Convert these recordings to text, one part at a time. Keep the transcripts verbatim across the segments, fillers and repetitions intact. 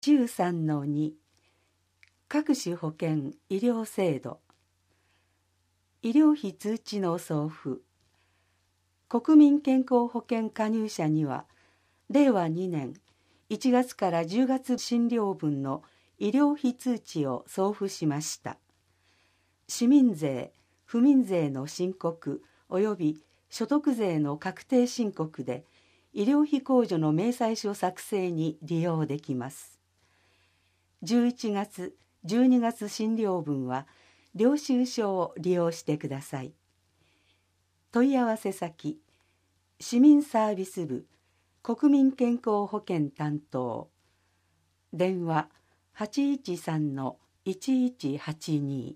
じゅうさんのに 各種保険医療制度、医療費通知の送付。国民健康保険加入者にはれいわにねんいちがつからじゅうがつ診療分の医療費通知を送付しました。市民税、府民税の申告及び所得税の確定申告で医療費控除の明細書作成に利用できます。じゅういちがつ、じゅうにがつ診療分は領収書を利用してください。問い合わせ先、市民サービス部国民健康保険担当、電話 はちいちさんのいちいちはちに。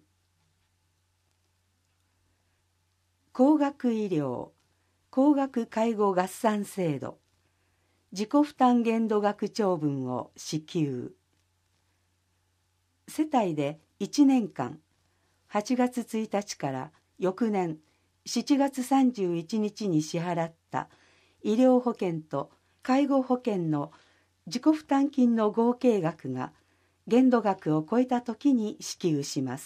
高額医療、高額介護合算制度、自己負担限度額帳分を支給。世帯でいちねんかん、はちがつついたちから翌年しちがつさんじゅういちにちに支払った医療保険と介護保険の自己負担金の合計額が限度額を超えたときに支給します。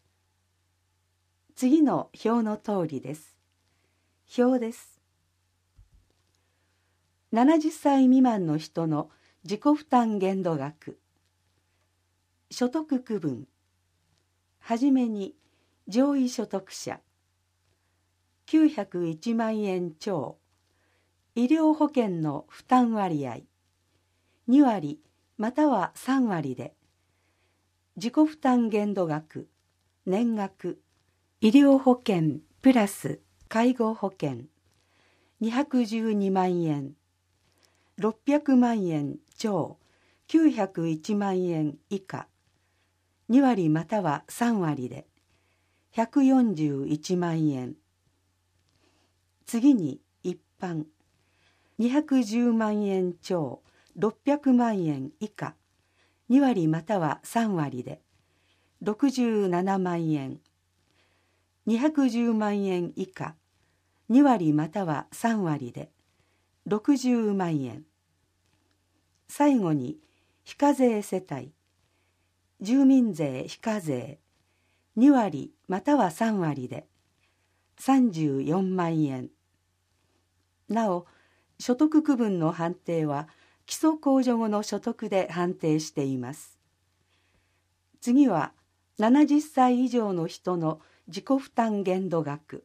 次の表の通りです。表です。ななじゅっさい未満の人の自己負担限度額。所得区分。はじめに上位所得者きゅうひゃくいちまんえん超、医療保険の負担割合にわりまたはさんわりで、自己負担限度額、年額、医療保険プラス介護保険にひゃくじゅうにまんえん、ろっぴゃくまんえん超きゅうひゃくいちまんえん以下、にわりまたはさんわりでひゃくよんじゅういちまんえん。次に一般にひゃくじゅうまんえん超ろっぴゃくまんえん以下、にわりまたはさんわりでろくじゅうななまんえん。にひゃくじゅうまんえん以下、にわりまたはさんわりでろくじゅうまんえん。最後に非課税世帯、住民税非課税にわりまたはさんわりでさんじゅうよんまんえん。なお、所得区分の判定は基礎控除後の所得で判定しています。次はななじゅっさい以上の人の自己負担限度額。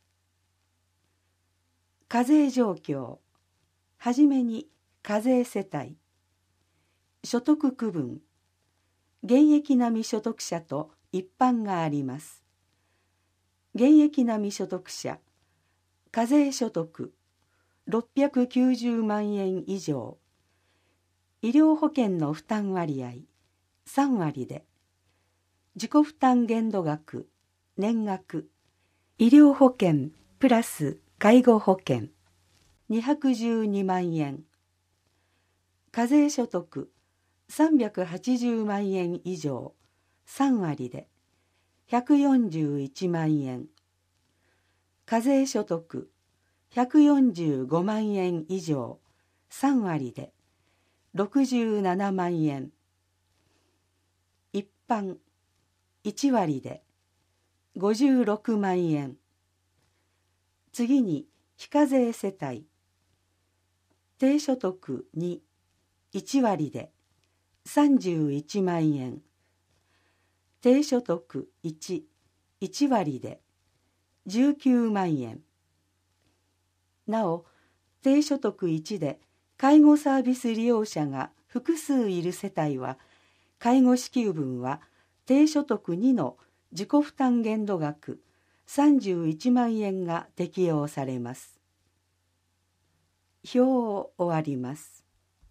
課税状況。はじめに課税世帯。所得区分。現役並み所得者と一般があります。現役並み所得者、課税所得ろっぴゃくきゅうじゅうまんえん以上、医療保険の負担割合さんわりで、自己負担限度額、年額、医療保険プラス介護保険にひゃくじゅうにまんえん、課税所得さんびゃくはちじゅうまんえん以上さんわりでひゃくよんじゅういちまんえん、課税所得ひゃくよんじゅうごまんえん以上さんわりでろくじゅうななまんえん、一般いちわりでごじゅうろくまんえん。次に非課税世帯、低所得にいちわりでさんじゅういちまんえん、低所得いち、いちわりでじゅうきゅうまんえん。なお、低所得いちで介護サービス利用者が複数いる世帯は、介護支給分は低所得にの自己負担限度額さんじゅういちまんえんが適用されます。表を終わります。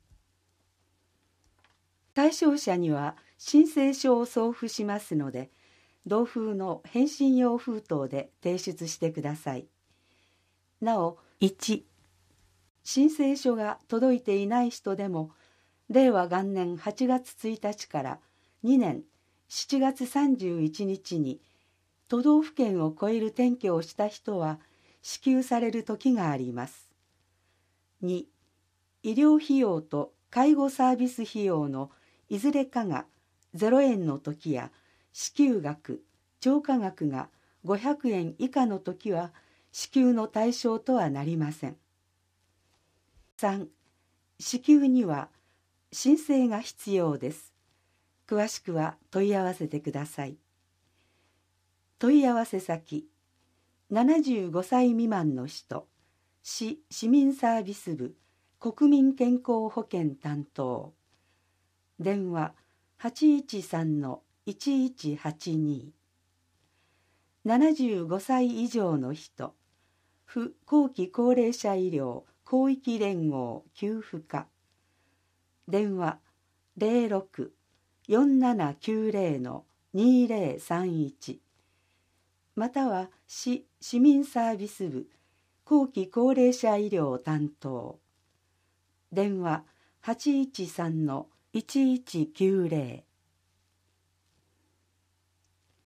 対象者には申請書を送付しますので、同封の返信用封筒で提出してください。なお、いち、申請書が届いていない人でも、れいわがんねんはちがつついたちからにねんしちがつさんじゅういちにちに都道府県を超える転居をした人は支給される時があります。に、医療費用と介護サービス費用のいずれかがゼロえんの時や支給額、超過額がごひゃくえん以下の時は支給の対象とはなりません。さん、支給には申請が必要です。詳しくは問い合わせてください。問い合わせ先、ななじゅうごさい未満の人、市市民サービス部国民健康保険担当。電話 はちいちさんのいちいちはちに。ななじゅうごさい以上の人、府後期高齢者医療広域連合給付課。電話 ゼロろく よんななきゅうゼロのにゼロさんいち。または市市民サービス部後期高齢者医療担当。電話 はちいちさんのいちいちきゅうゼロ。